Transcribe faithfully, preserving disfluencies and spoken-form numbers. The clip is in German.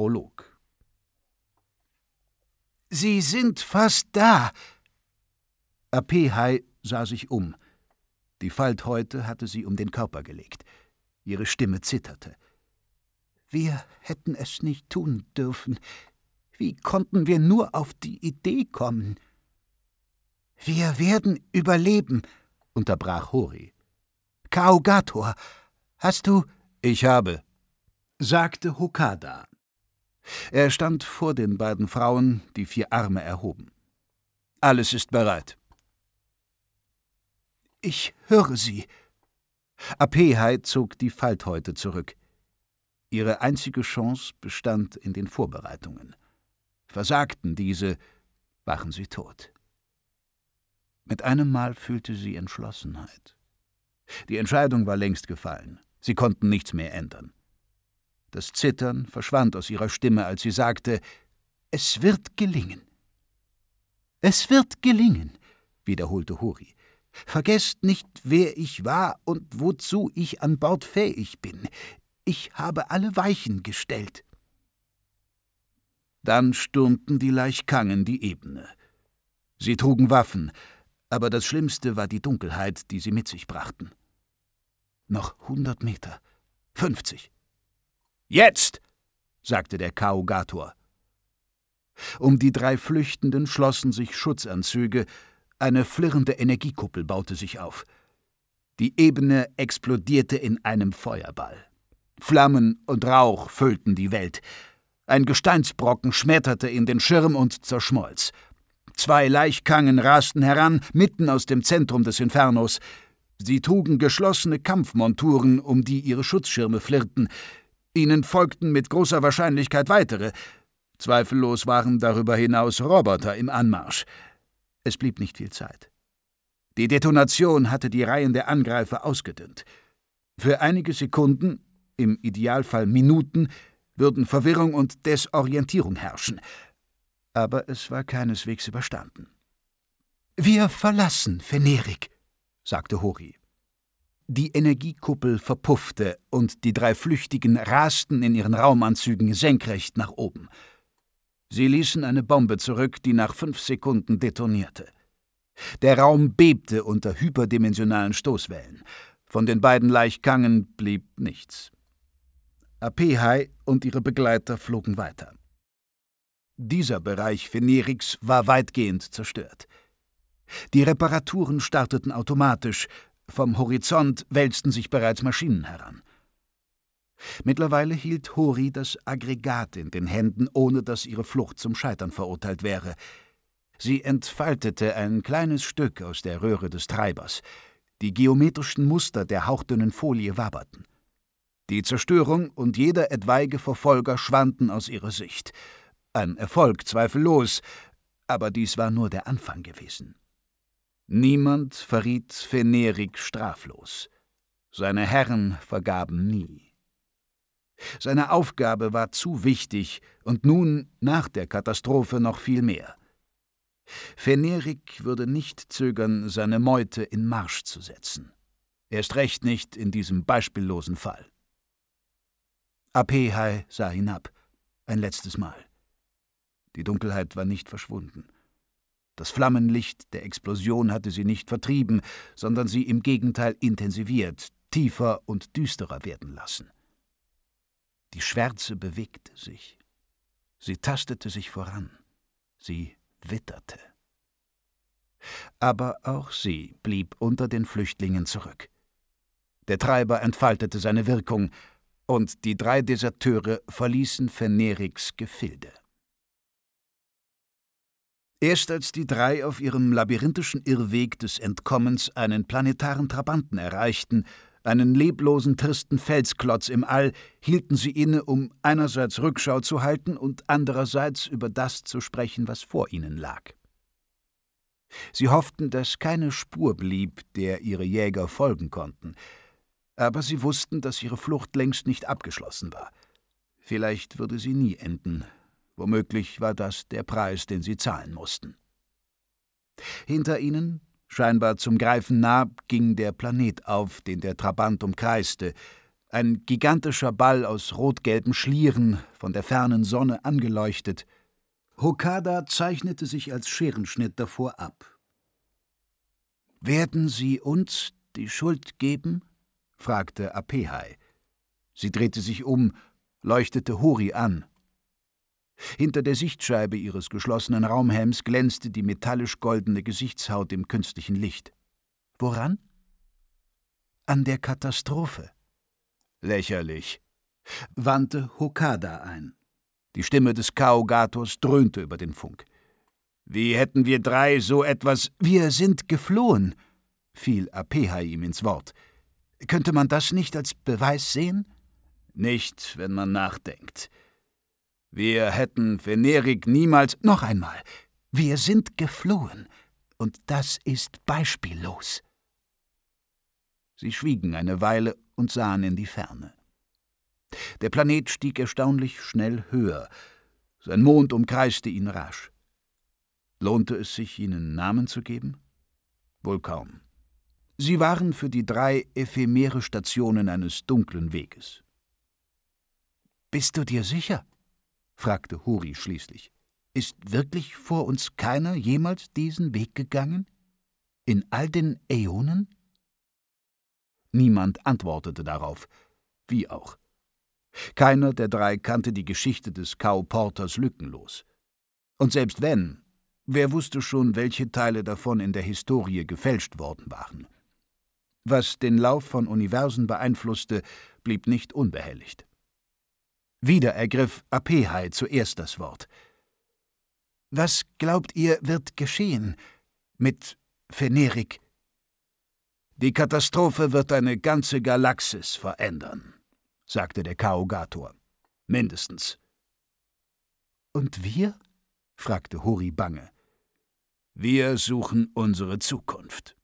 Prolog. »Sie sind fast da!« Apehai sah sich um. Die Falthäute hatte sie um den Körper gelegt. Ihre Stimme zitterte. »Wir hätten es nicht tun dürfen. Wie konnten wir nur auf die Idee kommen?« »Wir werden überleben«, unterbrach Hori. »Kaogator, hast du...« »Ich habe«, sagte Hokada. Er stand vor den beiden Frauen, die vier Arme erhoben. »Alles ist bereit.« »Ich höre Sie.« Apehai zog die Falthäute zurück. Ihre einzige Chance bestand in den Vorbereitungen. Versagten diese, waren sie tot. Mit einem Mal fühlte sie Entschlossenheit. Die Entscheidung war längst gefallen. Sie konnten nichts mehr ändern. Das Zittern verschwand aus ihrer Stimme, als sie sagte, »Es wird gelingen.« »Es wird gelingen«, wiederholte Hori. »Vergesst nicht, wer ich war und wozu ich an Bord fähig bin. Ich habe alle Weichen gestellt.« Dann stürmten die Laichkangen die Ebene. Sie trugen Waffen, aber das Schlimmste war die Dunkelheit, die sie mit sich brachten. Noch hundert Meter, fünfzig. »Jetzt«, sagte der Kaogator. Um die drei Flüchtenden schlossen sich Schutzanzüge, eine flirrende Energiekuppel baute sich auf. Die Ebene explodierte in einem Feuerball. Flammen und Rauch füllten die Welt. Ein Gesteinsbrocken schmetterte in den Schirm und zerschmolz. Zwei Laichkangen rasten heran, mitten aus dem Zentrum des Infernos. Sie trugen geschlossene Kampfmonturen, um die ihre Schutzschirme flirrten. Ihnen folgten mit großer Wahrscheinlichkeit weitere. Zweifellos waren darüber hinaus Roboter im Anmarsch. Es blieb nicht viel Zeit. Die Detonation hatte die Reihen der Angreifer ausgedünnt. Für einige Sekunden, im Idealfall Minuten, würden Verwirrung und Desorientierung herrschen. Aber es war keineswegs überstanden. »Wir verlassen Fenerik«, sagte Hori. Die Energiekuppel verpuffte und die drei Flüchtigen rasten in ihren Raumanzügen senkrecht nach oben. Sie ließen eine Bombe zurück, die nach fünf Sekunden detonierte. Der Raum bebte unter hyperdimensionalen Stoßwellen. Von den beiden Laichkangen blieb nichts. Apehai und ihre Begleiter flogen weiter. Dieser Bereich Feneriks war weitgehend zerstört. Die Reparaturen starteten automatisch, vom Horizont wälzten sich bereits Maschinen heran. Mittlerweile hielt Hori das Aggregat in den Händen, ohne dass ihre Flucht zum Scheitern verurteilt wäre. Sie entfaltete ein kleines Stück aus der Röhre des Treibers. Die geometrischen Muster der hauchdünnen Folie wabberten. Die Zerstörung und jeder etwaige Verfolger schwanden aus ihrer Sicht. Ein Erfolg, zweifellos, aber dies war nur der Anfang gewesen. Niemand verriet Fenerik straflos. Seine Herren vergaben nie. Seine Aufgabe war zu wichtig und nun, nach der Katastrophe, noch viel mehr. Fenerik würde nicht zögern, seine Meute in Marsch zu setzen. Erst recht nicht in diesem beispiellosen Fall. Apehai sah hinab, ein letztes Mal. Die Dunkelheit war nicht verschwunden. Das Flammenlicht der Explosion hatte sie nicht vertrieben, sondern sie im Gegenteil intensiviert, tiefer und düsterer werden lassen. Die Schwärze bewegte sich. Sie tastete sich voran. Sie witterte. Aber auch sie blieb unter den Flüchtlingen zurück. Der Treiber entfaltete seine Wirkung, und die drei Deserteure verließen Feneriks Gefilde. Erst als die drei auf ihrem labyrinthischen Irrweg des Entkommens einen planetaren Trabanten erreichten, einen leblosen, tristen Felsklotz im All, hielten sie inne, um einerseits Rückschau zu halten und andererseits über das zu sprechen, was vor ihnen lag. Sie hofften, dass keine Spur blieb, der ihre Jäger folgen konnten. Aber sie wussten, dass ihre Flucht längst nicht abgeschlossen war. Vielleicht würde sie nie enden. Womöglich war das der Preis, den sie zahlen mussten. Hinter ihnen, scheinbar zum Greifen nah, ging der Planet auf, den der Trabant umkreiste, Ein gigantischer Ball aus rot-gelben Schlieren, von der fernen Sonne angeleuchtet. Hokada zeichnete sich als Scherenschnitt davor ab. »Werden Sie uns die Schuld geben?« fragte Apehai. Sie drehte sich um, leuchtete Hori an. Hinter der Sichtscheibe ihres geschlossenen Raumhelms glänzte die metallisch-goldene Gesichtshaut im künstlichen Licht. »Woran?« »An der Katastrophe.« »Lächerlich«, wandte Hokada ein. Die Stimme des Kao-Gators dröhnte über den Funk. »Wie hätten wir drei so etwas...« »Wir sind geflohen«, fiel Apehai ihm ins Wort. »Könnte man das nicht als Beweis sehen?« »Nicht, wenn man nachdenkt. Wir hätten Venerik niemals...« »Noch einmal, wir sind geflohen, und das ist beispiellos.« Sie schwiegen eine Weile und sahen in die Ferne. Der Planet stieg erstaunlich schnell höher. Sein Mond umkreiste ihn rasch. Lohnte es sich, ihnen Namen zu geben? Wohl kaum. Sie waren für die drei ephemere Stationen eines dunklen Weges. »Bist du dir sicher?« fragte Hori schließlich. »Ist wirklich vor uns keiner jemals diesen Weg gegangen? In all den Äonen?« Niemand antwortete darauf, wie auch. Keiner der drei kannte die Geschichte des Kao-Porters lückenlos. Und selbst wenn, wer wusste schon, welche Teile davon in der Historie gefälscht worden waren? Was den Lauf von Universen beeinflusste, blieb nicht unbehelligt. Wieder ergriff Apehai zuerst das Wort. »Was glaubt ihr, wird geschehen mit Venerik?« »Die Katastrophe wird eine ganze Galaxis verändern«, sagte der Kao-Gator. »Mindestens.« »Und wir?« fragte Hori bange. »Wir suchen unsere Zukunft.«